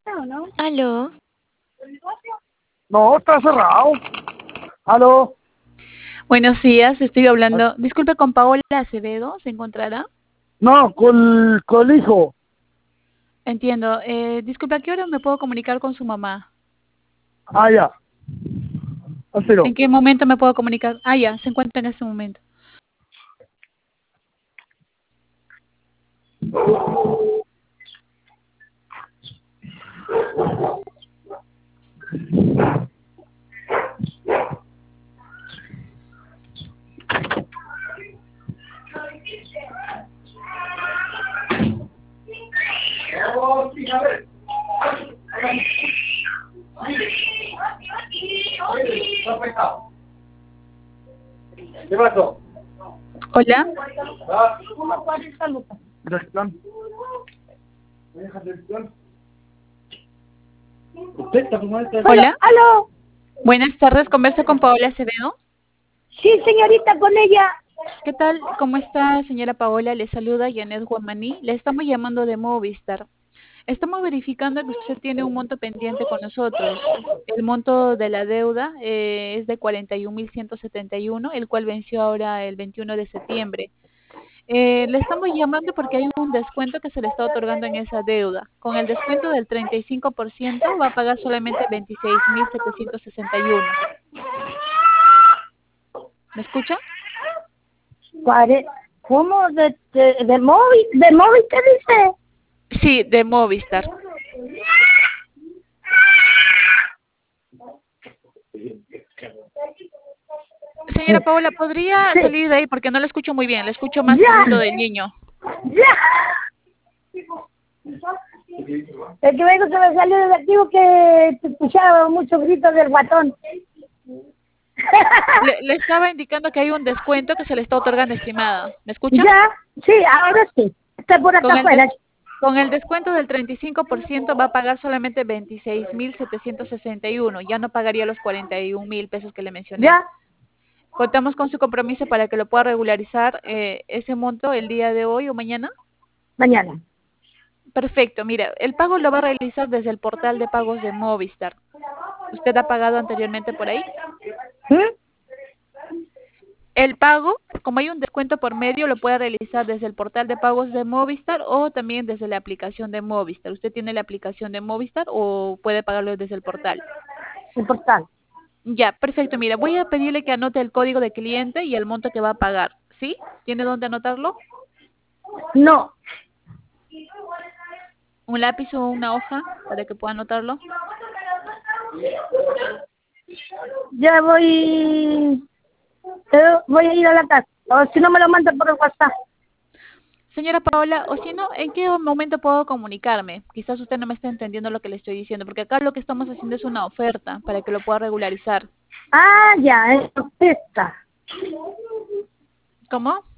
¿no? Aló. No, está cerrado. ¿Aló? Buenos días, estoy hablando. Disculpe, con Paola Acevedo, ¿se encontrará? No, con el hijo. Entiendo. Disculpe, ¿a qué hora me puedo comunicar con su mamá? Ah, ya. Así no. ¿En qué momento me puedo comunicar? Ah, ya, se encuentra en este momento. ¿Qué pasó? Hola. Dirección. ¿Usted está tomando esta? Hola. ¡Aló! Buenas tardes, conversa con Paola Acevedo. Sí, señorita, con ella. ¿Qué tal? ¿Cómo está, señora Paola? Le saluda Janet Guamaní. Le estamos llamando de Movistar. Estamos verificando que usted tiene un monto pendiente con nosotros. El monto de la deuda es de 41.171, el cual venció ahora el 21 de septiembre. Le estamos llamando porque hay un descuento que se le está otorgando en esa deuda. Con el descuento del 35% va a pagar solamente 26.761. ¿Me escucha? ¿Cómo? ¿De móvil? ¿De móvil qué dice? Sí, de Movistar. Señora Paola, ¿podría Sí. salir de ahí? Porque no la escucho muy bien. Le escucho más el ¡Ya! grito del niño. ¡Ya! Es que vengo que me salió del activo que te escuchaba muchos gritos del guatón. Le estaba indicando que hay un descuento que se le está otorgando, estimada. ¿Me escucha? ¿Ya? Sí, ahora sí. Está por acá Con el, afuera. con el descuento del 35% va a pagar solamente 26.761. Ya no pagaría los 41.000 pesos que le mencioné. ¿Ya? Contamos con su compromiso para que lo pueda regularizar ese monto el día de hoy o mañana. Mañana. Perfecto, mira, el pago lo va a realizar desde el portal de pagos de Movistar. ¿Usted ha pagado anteriormente por ahí? ¿Mm? El pago, como hay un descuento por medio, lo puede realizar desde el portal de pagos de Movistar o también desde la aplicación de Movistar. ¿Usted tiene la aplicación de Movistar o puede pagarlo desde el portal? El portal. Ya, perfecto. Mira, voy a pedirle que anote el código de cliente y el monto que va a pagar. ¿Sí? ¿Tiene dónde anotarlo? No. ¿Un lápiz o una hoja para que pueda anotarlo? Ya voy a ir a la casa. O si no me lo manda por el WhatsApp. Señora Paola, o si no, ¿en qué momento puedo comunicarme? Quizás usted no me está entendiendo lo que le estoy diciendo, porque acá lo que estamos haciendo es una oferta para que lo pueda regularizar. Ah, ya, es esta. ¿Cómo?